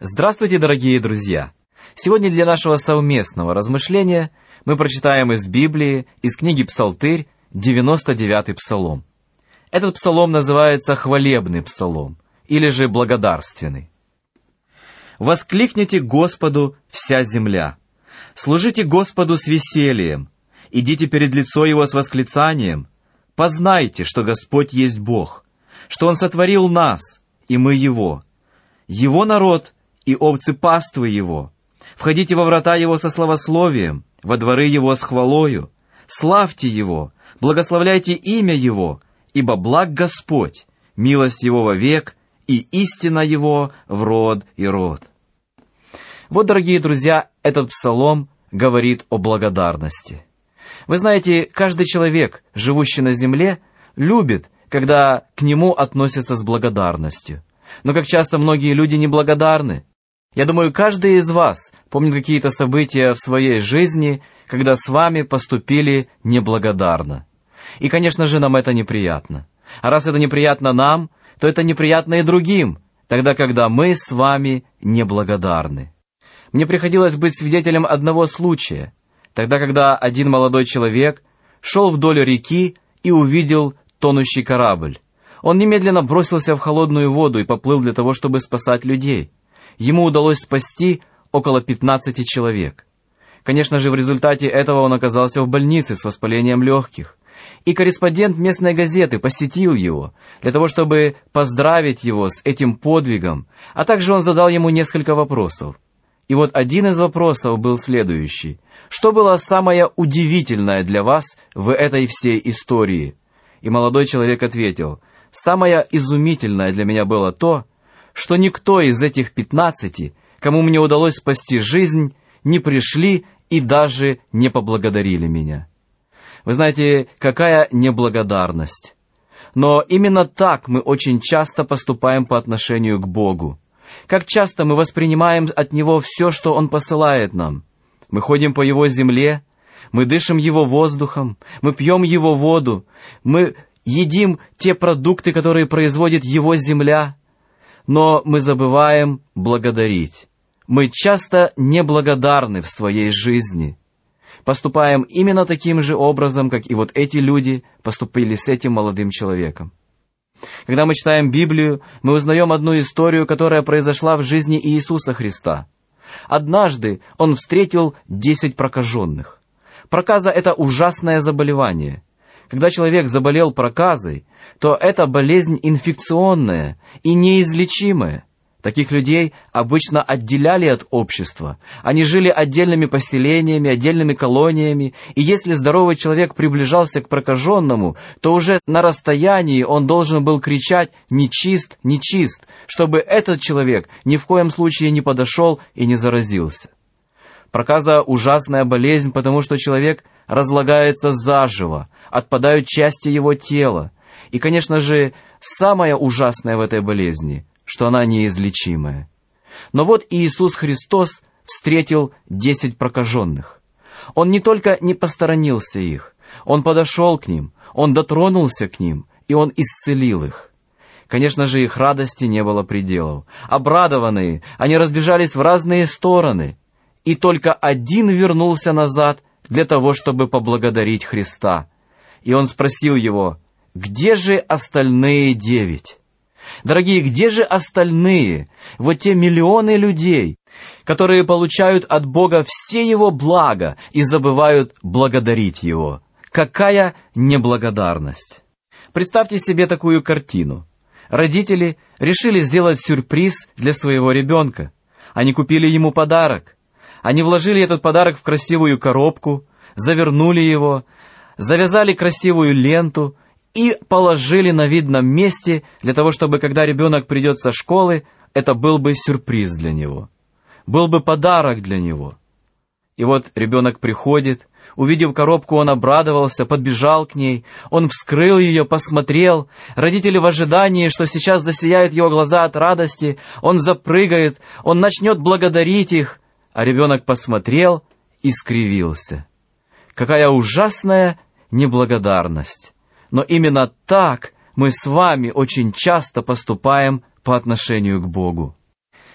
Здравствуйте, дорогие друзья! Сегодня для нашего совместного размышления мы прочитаем из Библии, из книги «Псалтырь», 99-й псалом. Этот псалом называется «Хвалебный псалом» или же «Благодарственный». «Воскликните Господу, вся земля! Служите Господу с весельем! Идите перед лицо Его с восклицанием! Познайте, что Господь есть Бог, что Он сотворил нас, и мы Его, Его народ и овцы паствы Его. Входите во врата Его со славословием, во дворы Его с хвалою. Славьте Его, благословляйте имя Его, ибо благ Господь, милость Его вовек, и истина Его в род и род». Вот, дорогие друзья, этот псалом говорит о благодарности. Вы знаете, каждый человек, живущий на земле, любит, когда к нему относятся с благодарностью. Но как часто многие люди неблагодарны. Я думаю, каждый из вас помнит какие-то события в своей жизни, когда с вами поступили неблагодарно. И, конечно же, нам это неприятно. А раз это неприятно нам, то это неприятно и другим, тогда, когда мы с вами неблагодарны. Мне приходилось быть свидетелем одного случая, тогда, когда один молодой человек шел вдоль реки и увидел тонущий корабль. Он немедленно бросился в холодную воду и поплыл для того, чтобы спасать людей. Ему удалось спасти около 15 человек. Конечно же, в результате этого он оказался в больнице с воспалением легких. И корреспондент местной газеты посетил его, для того, чтобы поздравить его с этим подвигом, а также он задал ему несколько вопросов. И вот один из вопросов был следующий. Что было самое удивительное для вас в этой всей истории? И молодой человек ответил: самое изумительное для меня было то, что никто из этих 15, кому мне удалось спасти жизнь, не пришли и даже не поблагодарили меня. Вы знаете, какая неблагодарность. Но именно так мы очень часто поступаем по отношению к Богу. Как часто мы воспринимаем от Него все, что Он посылает нам. Мы ходим по Его земле, мы дышим Его воздухом, мы пьем Его воду, мы едим те продукты, которые производит Его земля, но мы забываем благодарить. Мы часто неблагодарны в своей жизни. Поступаем именно таким же образом, как и вот эти люди поступили с этим молодым человеком. Когда мы читаем Библию, мы узнаем одну историю, которая произошла в жизни Иисуса Христа. Однажды Он встретил 10 прокаженных. Проказа – это ужасное заболевание. Когда человек заболел проказой, то это болезнь инфекционная и неизлечимая. Таких людей обычно отделяли от общества. Они жили отдельными поселениями, отдельными колониями, и если здоровый человек приближался к прокаженному, то уже на расстоянии он должен был кричать «нечист, нечист», чтобы этот человек ни в коем случае не подошел и не заразился. Проказа – ужасная болезнь, потому что человек разлагается заживо, отпадают части его тела. И, конечно же, самое ужасное в этой болезни – что она неизлечимая. Но вот Иисус Христос встретил 10 прокаженных. Он не только не посторонился их, Он подошел к ним, Он дотронулся к ним, и Он исцелил их. Конечно же, их радости не было пределов. Обрадованные, они разбежались в разные стороны, и только один вернулся назад для того, чтобы поблагодарить Христа. И он спросил его: «Где же остальные 9? Дорогие, где же остальные, вот те миллионы людей, которые получают от Бога все Его блага и забывают благодарить Его? Какая неблагодарность!» Представьте себе такую картину. Родители решили сделать сюрприз для своего ребенка. Они купили ему подарок. Они вложили этот подарок в красивую коробку, завернули его, завязали красивую ленту и положили на видном месте для того, чтобы, когда ребенок придет со школы, это был бы сюрприз для него. Был бы подарок для него. И вот ребенок приходит, увидев коробку, он обрадовался, подбежал к ней, он вскрыл ее, посмотрел. Родители в ожидании, что сейчас засияют его глаза от радости, он запрыгает, он начнет благодарить их, а ребенок посмотрел и скривился. Какая ужасная неблагодарность! Но именно так мы с вами очень часто поступаем по отношению к Богу.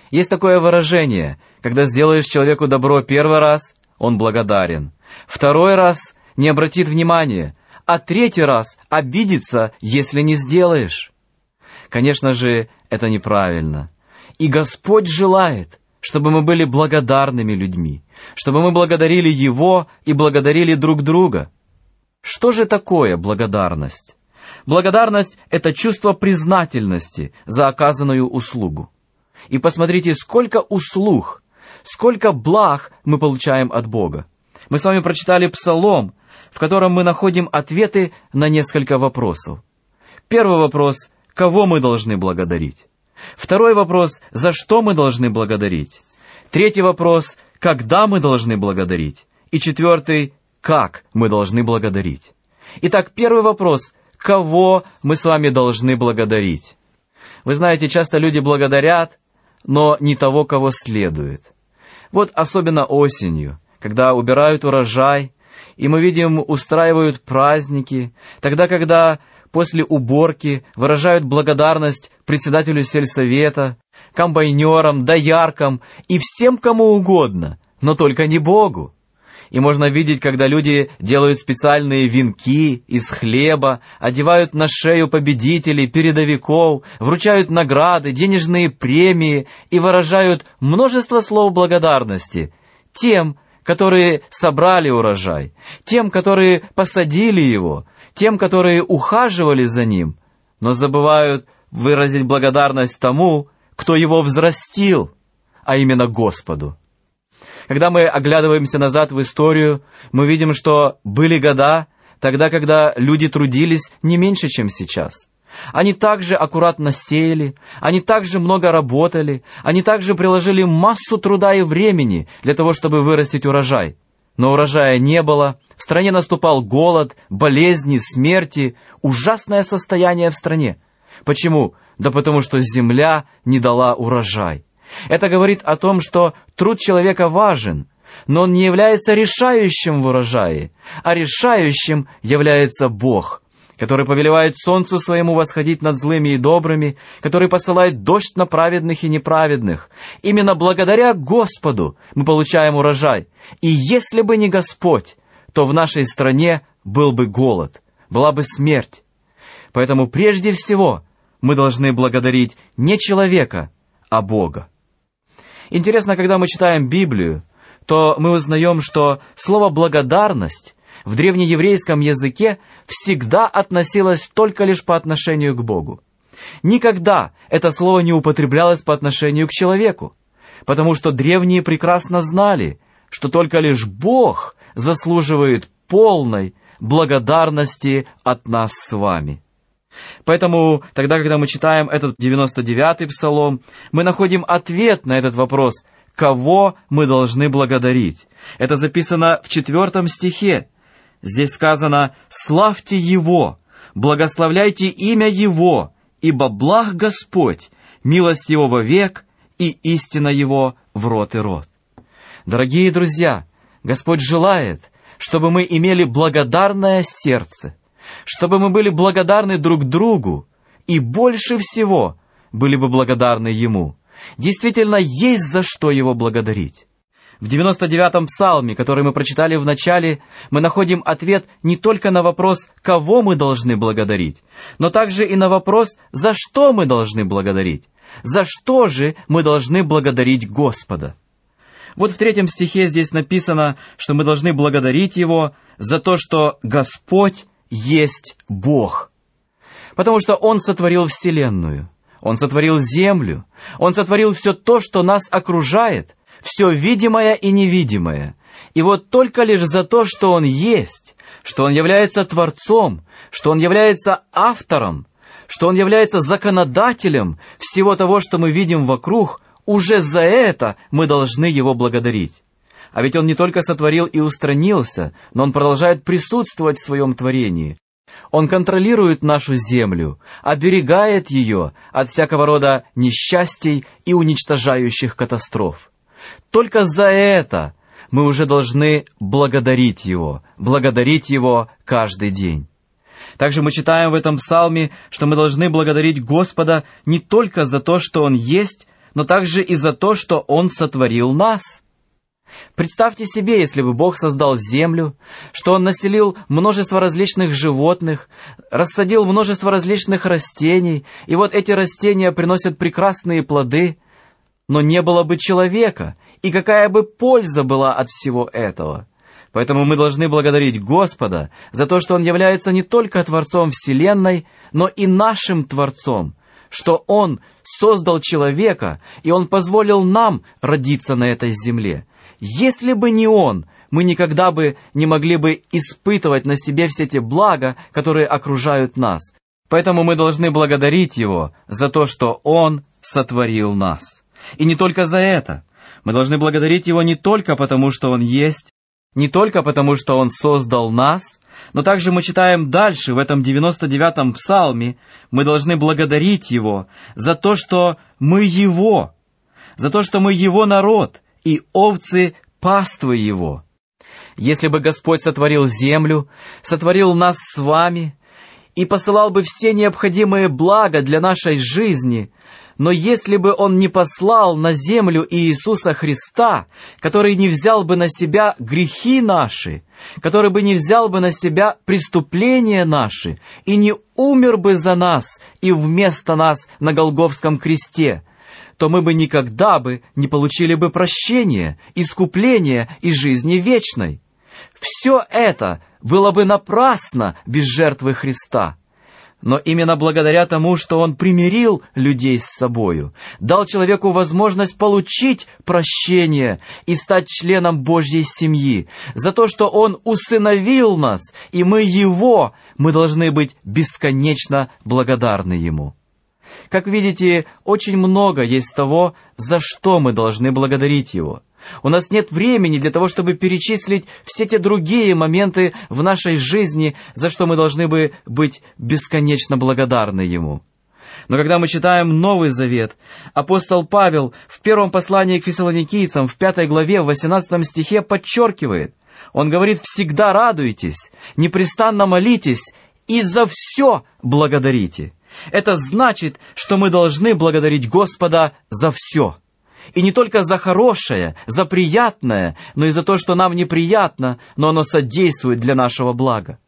Есть такое выражение: когда сделаешь человеку добро первый раз, он благодарен, второй раз не обратит внимания, а третий раз обидится, если не сделаешь. Конечно же, это неправильно. И Господь желает, чтобы мы были благодарными людьми, чтобы мы благодарили Его и благодарили друг друга. Что же такое благодарность? Благодарность — это чувство признательности за оказанную услугу. И посмотрите, сколько услуг, сколько благ мы получаем от Бога. Мы с вами прочитали Псалом, в котором мы находим ответы на несколько вопросов. Первый вопрос — кого мы должны благодарить? Второй вопрос — за что мы должны благодарить? Третий вопрос — когда мы должны благодарить? И четвертый — как мы должны благодарить? Итак, первый вопрос — кого мы с вами должны благодарить? Вы знаете, часто люди благодарят, но не того, кого следует. Вот особенно осенью, когда убирают урожай, и мы видим, устраивают праздники, тогда, когда после уборки выражают благодарность председателю сельсовета, комбайнерам, дояркам и всем кому угодно, но только не Богу. И можно видеть, когда люди делают специальные венки из хлеба, одевают на шею победителей, передовиков, вручают награды, денежные премии и выражают множество слов благодарности тем, которые собрали урожай, тем, которые посадили его, тем, которые ухаживали за ним, но забывают выразить благодарность тому, кто его взрастил, а именно Господу. Когда мы оглядываемся назад в историю, мы видим, что были года, тогда, когда люди трудились не меньше, чем сейчас. Они также аккуратно сеяли, они также много работали, они также приложили массу труда и времени для того, чтобы вырастить урожай. Но урожая не было, в стране наступал голод, болезни, смерти, ужасное состояние в стране. Почему? Да потому что земля не дала урожай. Это говорит о том, что труд человека важен, но он не является решающим в урожае, а решающим является Бог, который повелевает солнцу своему восходить над злыми и добрыми, который посылает дождь на праведных и неправедных. Именно благодаря Господу мы получаем урожай. И если бы не Господь, то в нашей стране был бы голод, была бы смерть. Поэтому прежде всего мы должны благодарить не человека, а Бога. Интересно, когда мы читаем Библию, то мы узнаем, что слово «благодарность» в древнееврейском языке всегда относилось только лишь по отношению к Богу. Никогда это слово не употреблялось по отношению к человеку, потому что древние прекрасно знали, что только лишь Бог заслуживает полной благодарности от нас с вами. Поэтому, тогда, когда мы читаем этот 99-й псалом, мы находим ответ на этот вопрос, кого мы должны благодарить. Это записано в 4 стихе. Здесь сказано: «Славьте Его, благословляйте имя Его, ибо благ Господь, милость Его вовек, и истина Его в род и род». Дорогие друзья, Господь желает, чтобы мы имели благодарное сердце, чтобы мы были благодарны друг другу и больше всего были бы благодарны Ему. Действительно, есть за что Его благодарить. В 99-м псалме, который мы прочитали в начале, мы находим ответ не только на вопрос, кого мы должны благодарить, но также и на вопрос, за что мы должны благодарить. За что же мы должны благодарить Господа? Вот в 3 стихе здесь написано, что мы должны благодарить Его за то, что Господь есть Бог. Потому что Он сотворил вселенную, Он сотворил землю, Он сотворил все то, что нас окружает, все видимое и невидимое. И вот только лишь за то, что Он есть, что Он является Творцом, что Он является автором, что Он является законодателем всего того, что мы видим вокруг, уже за это мы должны Его благодарить. А ведь Он не только сотворил и устранился, но Он продолжает присутствовать в своем творении. Он контролирует нашу землю, оберегает ее от всякого рода несчастий и уничтожающих катастроф. Только за это мы уже должны благодарить Его каждый день. Также мы читаем в этом псалме, что мы должны благодарить Господа не только за то, что Он есть, но также и за то, что Он сотворил нас. Представьте себе, если бы Бог создал землю, что Он населил множество различных животных, рассадил множество различных растений, и вот эти растения приносят прекрасные плоды, но не было бы человека, и какая бы польза была от всего этого? Поэтому мы должны благодарить Господа за то, что Он является не только Творцом Вселенной, но и нашим Творцом, что Он создал человека, и Он позволил нам родиться на этой земле. Если бы не Он, мы никогда бы не могли бы испытывать на себе все те блага, которые окружают нас. Поэтому мы должны благодарить Его за то, что Он сотворил нас. И не только за это. Мы должны благодарить Его не только потому, что Он есть, не только потому, что Он создал нас, но также мы читаем дальше, в этом 99-м псалме, мы должны благодарить Его за то, что мы Его, за то, что мы Его народ, и овцы паствы Его. Если бы Господь сотворил землю, сотворил нас с вами и посылал бы все необходимые блага для нашей жизни, но если бы Он не послал на землю Иисуса Христа, который не взял бы на себя грехи наши, который бы не взял бы на себя преступления наши и не умер бы за нас и вместо нас на Голгофском кресте, то мы бы никогда бы не получили бы прощения, искупления и жизни вечной. Все это было бы напрасно без жертвы Христа. Но именно благодаря тому, что Он примирил людей с собою, дал человеку возможность получить прощение и стать членом Божьей семьи, за то, что Он усыновил нас, и мы Его, мы должны быть бесконечно благодарны Ему. Как видите, очень много есть того, за что мы должны благодарить Его. У нас нет времени для того, чтобы перечислить все те другие моменты в нашей жизни, за что мы должны быть бесконечно благодарны Ему. Но когда мы читаем Новый Завет, апостол Павел в первом послании к фессалоникийцам, в 5 главе, в 18 стихе подчеркивает, он говорит: «Всегда радуйтесь, непрестанно молитесь и за все благодарите». Это значит, что мы должны благодарить Господа за все. И не только за хорошее, за приятное, но и за то, что нам неприятно, но оно содействует для нашего блага.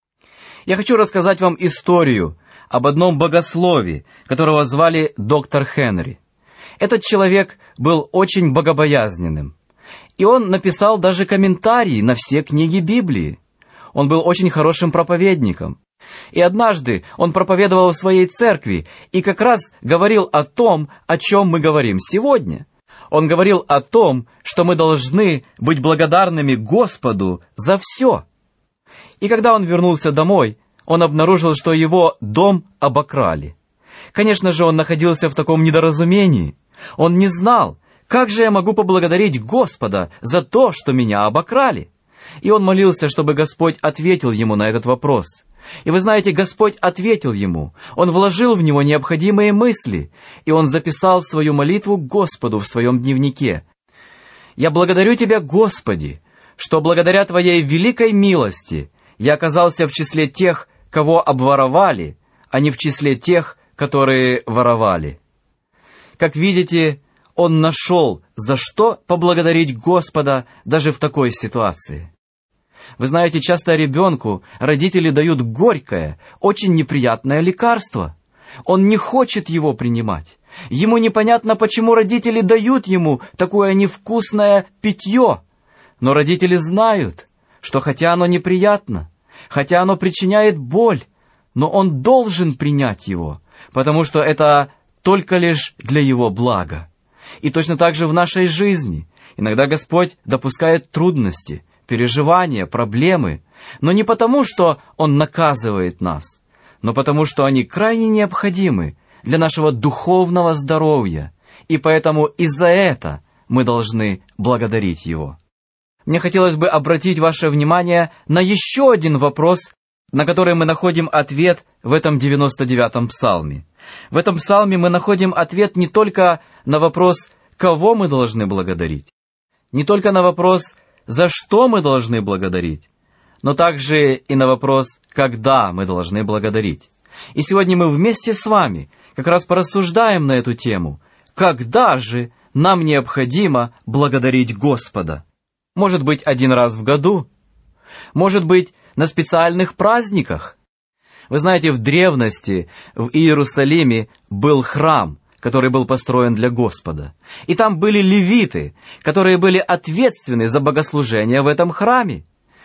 Я хочу рассказать вам историю об одном богослове, которого звали доктор Хенри. Этот человек был очень богобоязненным. И он написал даже комментарии на все книги Библии. Он был очень хорошим проповедником. И однажды он проповедовал в своей церкви и как раз говорил о том, о чем мы говорим сегодня. Он говорил о том, что мы должны быть благодарными Господу за все. И когда он вернулся домой, он обнаружил, что его дом обокрали. Конечно же, он находился в таком недоразумении. Он не знал, как же я могу поблагодарить Господа за то, что меня обокрали. И он молился, чтобы Господь ответил ему на этот вопрос. И вы знаете, Господь ответил ему. Он вложил в него необходимые мысли, и он записал свою молитву Господу в своем дневнике. «Я благодарю Тебя, Господи, что благодаря Твоей великой милости я оказался в числе тех, кого обворовали, а не в числе тех, которые воровали». Как видите, он нашел, за что поблагодарить Господа даже в такой ситуации. Вы знаете, часто ребенку родители дают горькое, очень неприятное лекарство. Он не хочет его принимать. Ему непонятно, почему родители дают ему такое невкусное питье. Но родители знают, что хотя оно неприятно, хотя оно причиняет боль, но он должен принять его, потому что это только лишь для его блага. И точно так же в нашей жизни. Иногда Господь допускает трудности, переживания, проблемы, но не потому, что Он наказывает нас, но потому, что они крайне необходимы для нашего духовного здоровья, и поэтому и за это мы должны благодарить Его. Мне хотелось бы обратить ваше внимание на еще один вопрос, на который мы находим ответ в этом 99-м псалме. В этом псалме мы находим ответ не только на вопрос, кого мы должны благодарить, не только на вопрос, за что мы должны благодарить, но также и на вопрос, когда мы должны благодарить. И сегодня мы вместе с вами как раз порассуждаем на эту тему, когда же нам необходимо благодарить Господа? Может быть, один раз в году? Может быть, на специальных праздниках? Вы знаете, в древности в Иерусалиме был храм, который был построен для Господа. И там были левиты, которые были ответственны за богослужение в этом храме.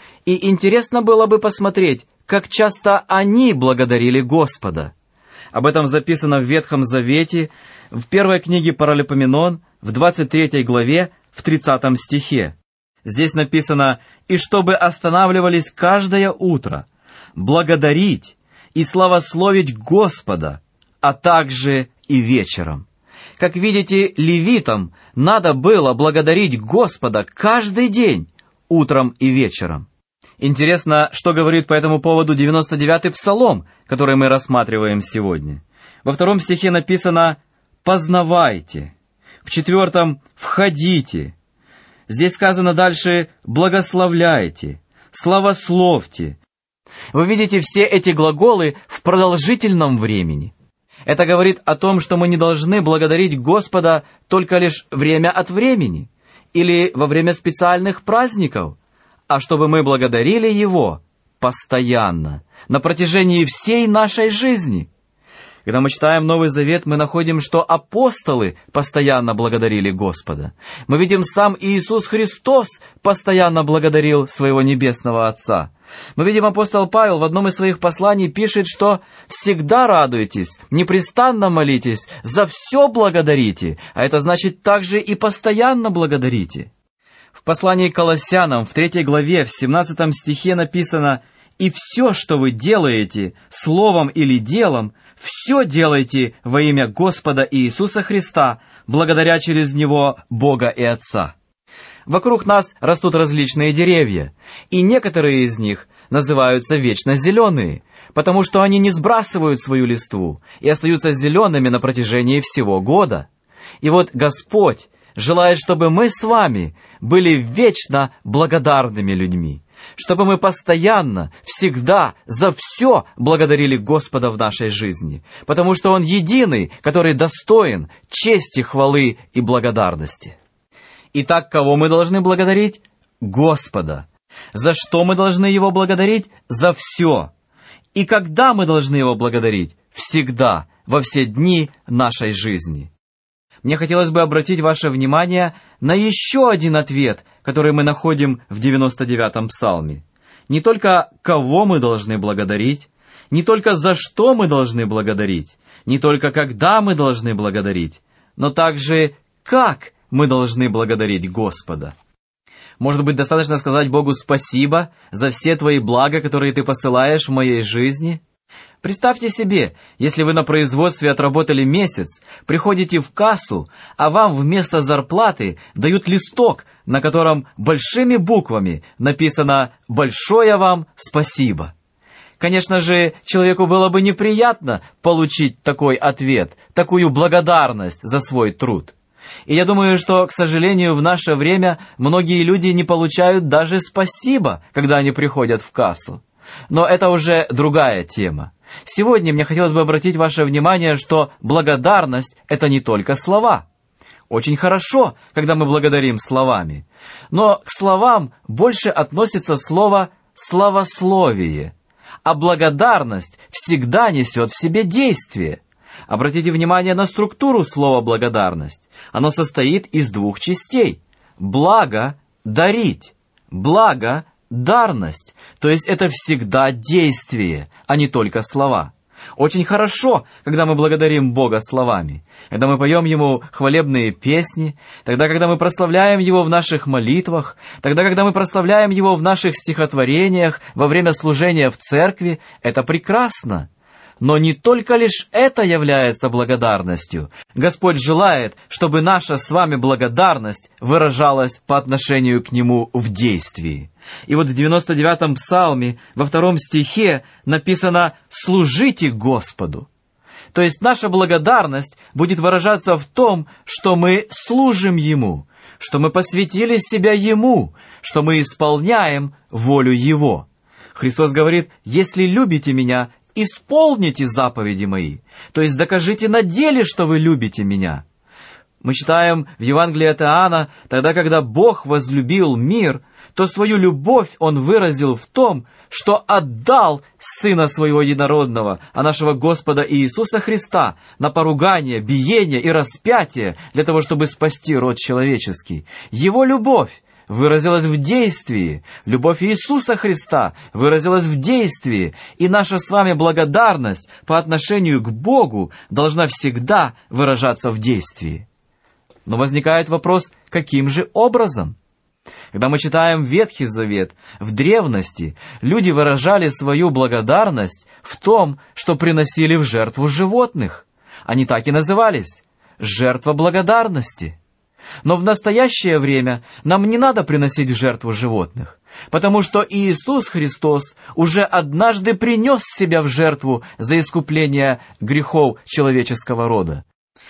И интересно было бы посмотреть, как часто они благодарили Господа. Об этом записано в Ветхом Завете, в первой книге Паралипоменон, в 23 главе, в 30 стихе. Здесь написано: «И чтобы останавливались каждое утро, благодарить и славословить Господа, а также и вечером». Как видите, левитам надо было благодарить Господа каждый день, утром и вечером. Интересно, что говорит по этому поводу 99-й псалом, который мы рассматриваем сегодня. Во 2 стихе написано «познавайте», в 4 «входите». Здесь сказано дальше «благословляйте», «славословьте». Вы видите все эти глаголы в продолжительном времени. Это говорит о том, что мы не должны благодарить Господа только лишь время от времени или во время специальных праздников, а чтобы мы благодарили Его постоянно, на протяжении всей нашей жизни. Когда мы читаем Новый Завет, мы находим, что апостолы постоянно благодарили Господа. Мы видим, сам Иисус Христос постоянно благодарил своего Небесного Отца. Мы видим, апостол Павел в одном из своих посланий пишет, что «всегда радуйтесь, непрестанно молитесь, за все благодарите», а это значит также и постоянно благодарите. В послании к Колоссянам, в 3 главе, в 17 стихе написано: «И все, что вы делаете, словом или делом, все делайте во имя Господа Иисуса Христа, благодаря через Него Бога и Отца». Вокруг нас растут различные деревья, и некоторые из них называются вечно зеленые, потому что они не сбрасывают свою листву и остаются зелеными на протяжении всего года. И вот Господь желает, чтобы мы с вами были вечно благодарными людьми, чтобы мы постоянно, всегда, за все благодарили Господа в нашей жизни, потому что Он единый, который достоин чести, хвалы и благодарности. Итак, кого мы должны благодарить? Господа. За что мы должны Его благодарить? За все. И когда мы должны Его благодарить? Всегда, во все дни нашей жизни. Мне хотелось бы обратить ваше внимание на еще один ответ, который мы находим в 99-м псалме. Не только кого мы должны благодарить, не только за что мы должны благодарить, не только когда мы должны благодарить, но также как мы должны благодарить Господа. Может быть, достаточно сказать Богу спасибо за все твои блага, которые ты посылаешь в моей жизни? Представьте себе, если вы на производстве отработали месяц, приходите в кассу, а вам вместо зарплаты дают листок, на котором большими буквами написано «Большое вам спасибо». Конечно же, человеку было бы неприятно получить такой ответ, такую благодарность за свой труд. И я думаю, что, к сожалению, в наше время многие люди не получают даже спасибо, когда они приходят в кассу. Но это уже другая тема. Сегодня мне хотелось бы обратить ваше внимание, что благодарность – это не только слова. Очень хорошо, когда мы благодарим словами. Но к словам больше относится слово «славословие», а благодарность всегда несет в себе действие. Обратите внимание на структуру слова «благодарность». Оно состоит из 2 частей. Благо – дарить, благо – дарность. То есть это всегда действие, а не только слова. Очень хорошо, когда мы благодарим Бога словами, когда мы поем Ему хвалебные песни, тогда, когда мы прославляем Его в наших молитвах, тогда, когда мы прославляем Его в наших стихотворениях, во время служения в церкви. Это прекрасно. Но не только лишь это является благодарностью. Господь желает, чтобы наша с вами благодарность выражалась по отношению к Нему в действии. И вот в 99-м псалме, во 2 стихе написано «служите Господу». То есть наша благодарность будет выражаться в том, что мы служим Ему, что мы посвятили себя Ему, что мы исполняем волю Его. Христос говорит: «Если любите Меня, исполните заповеди Мои». То есть докажите на деле, что вы любите Меня. Мы читаем в Евангелии от Иоанна: «Тогда, когда Бог возлюбил мир, то свою любовь Он выразил в том, что отдал Сына Своего Единородного, а нашего Господа Иисуса Христа, на поругание, биение и распятие для того, чтобы спасти род человеческий». Его любовь выразилась в действии, любовь Иисуса Христа выразилась в действии, и наша с вами благодарность по отношению к Богу должна всегда выражаться в действии. Но возникает вопрос, каким же образом? Когда мы читаем Ветхий Завет, в древности люди выражали свою благодарность в том, что приносили в жертву животных. Они так и назывались – жертва благодарности. Но в настоящее время нам не надо приносить в жертву животных, потому что Иисус Христос уже однажды принес себя в жертву за искупление грехов человеческого рода.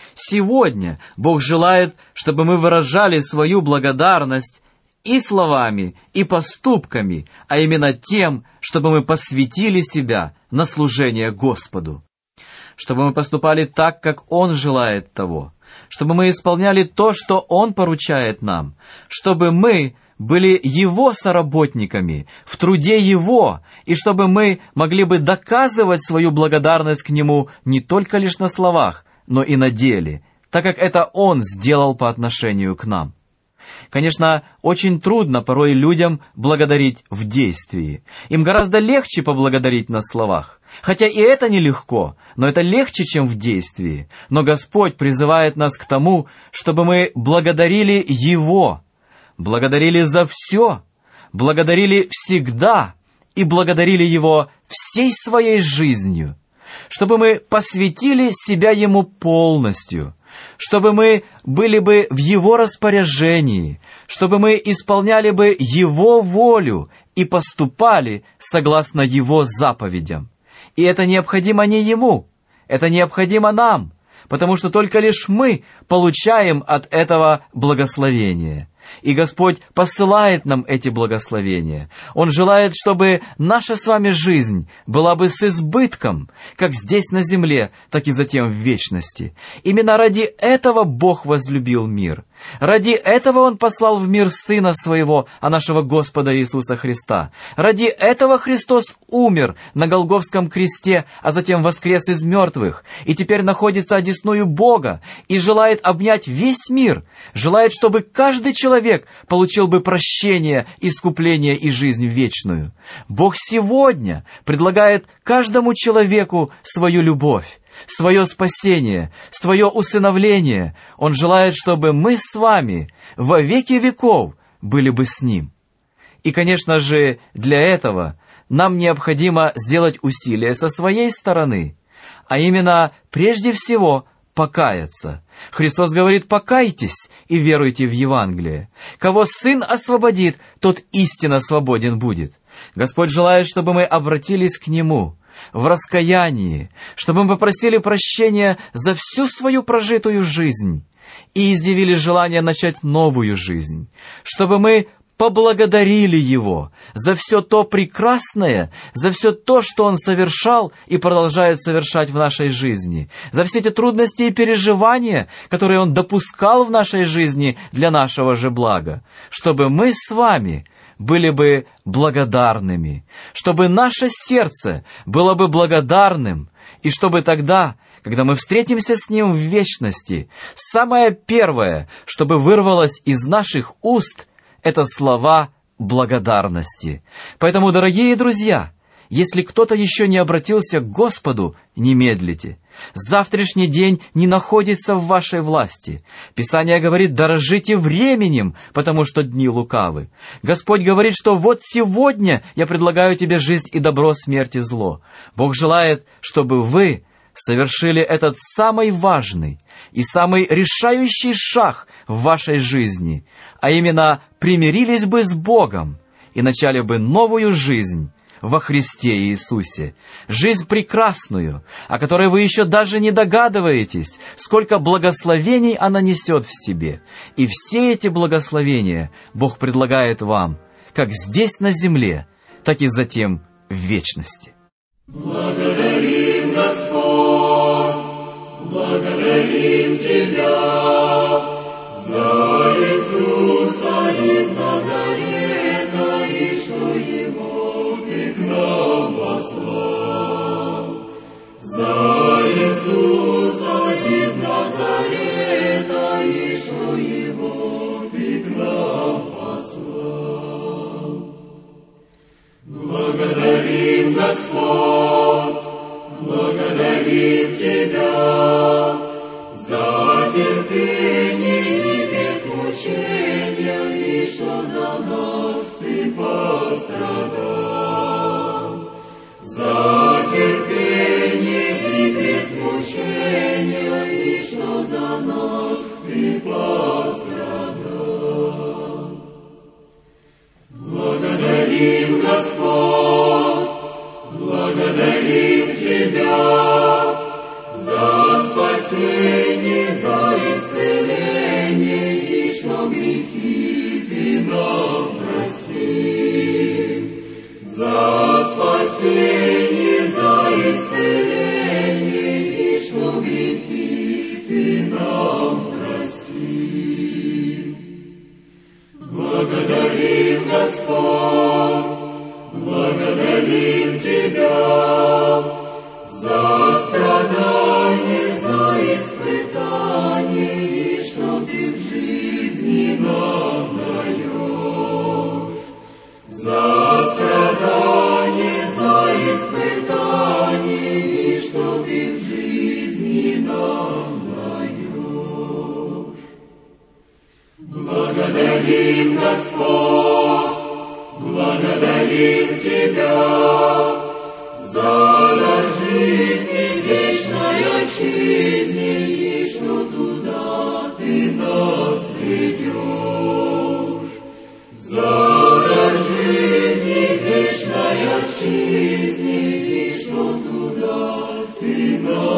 Сегодня Бог желает, чтобы мы выражали свою благодарность и словами, и поступками, а именно тем, чтобы мы посвятили себя на служение Господу. Чтобы мы поступали так, как Он желает того. Чтобы мы исполняли то, что Он поручает нам. Чтобы мы были Его соработниками в труде Его, и чтобы мы могли бы доказывать свою благодарность к Нему не только лишь на словах, но и на деле, так как это Он сделал по отношению к нам. Конечно, очень трудно порой людям благодарить в действии. Им гораздо легче поблагодарить на словах. Хотя и это нелегко, но это легче, чем в действии. Но Господь призывает нас к тому, чтобы мы благодарили Его, благодарили за все, благодарили всегда и благодарили Его всей своей жизнью, чтобы мы посвятили себя Ему полностью, чтобы мы были бы в Его распоряжении, чтобы мы исполняли бы Его волю и поступали согласно Его заповедям. И это необходимо не Ему, это необходимо нам, потому что только лишь мы получаем от этого благословение. И Господь посылает нам эти благословения. Он желает, чтобы наша с вами жизнь была бы с избытком, как здесь на земле, так и затем в вечности. Именно ради этого Бог возлюбил мир. Ради этого Он послал в мир Сына Своего, а нашего Господа Иисуса Христа. Ради этого Христос умер на Голгофском кресте, а затем воскрес из мертвых, и теперь находится одесную Бога, и желает обнять весь мир, желает, чтобы каждый человек получил бы прощение, искупление и жизнь вечную. Бог сегодня предлагает каждому человеку свою любовь, свое спасение, свое усыновление. Он желает, чтобы мы с вами во веки веков были бы с Ним. И, конечно же, для этого нам необходимо сделать усилия со своей стороны, а именно, прежде всего, покаяться. Христос говорит: покайтесь и веруйте в Евангелие. Кого Сын освободит, тот истинно свободен будет. Господь желает, чтобы мы обратились к Нему в раскаянии, чтобы мы попросили прощения за всю свою прожитую жизнь и изъявили желание начать новую жизнь, чтобы мы поблагодарили Его за все то прекрасное, за все то, что Он совершал и продолжает совершать в нашей жизни, за все эти трудности и переживания, которые Он допускал в нашей жизни для нашего же блага, чтобы мы с вами были бы благодарными, чтобы наше сердце было бы благодарным, и чтобы тогда, когда мы встретимся с Ним в вечности, самое первое, чтобы вырвалось из наших уст, это слова благодарности. Поэтому, дорогие друзья, если кто-то еще не обратился к Господу, не медлите. Завтрашний день не находится в вашей власти. Писание говорит: дорожите временем, потому что дни лукавы. Господь говорит, что вот сегодня я предлагаю тебе жизнь и добро, смерть и зло. Бог желает, чтобы вы совершили этот самый важный и самый решающий шаг в вашей жизни, а именно примирились бы с Богом и начали бы новую жизнь во Христе Иисусе. Жизнь прекрасную, о которой вы еще даже не догадываетесь, сколько благословений она несет в себе. И все эти благословения Бог предлагает вам, как здесь на земле, так и затем в вечности. Благодарим, Господь, благодарим Тебя. пострадал, за терпение и крест мучения, и что за нас ты пострадал. Благодарим, Господь, благодарим Тебя за спасение, за исцеление, и что грехи Ты нам простил. За спасение, за исцеление, и что грехи Ты нам простил. Благодарим, Господь, благодарим Тебя за страдания, за испытания, и что Ты в жизни нам даешь. За страдания, за испытания, и что Ты в жизни нам даешь. Благодарим, Господь, благодарим Тебя за дар жизни, вечной отчизне, и что туда Ты нас ведешь. За дар жизни, вечной отчизне, и что туда Ты нас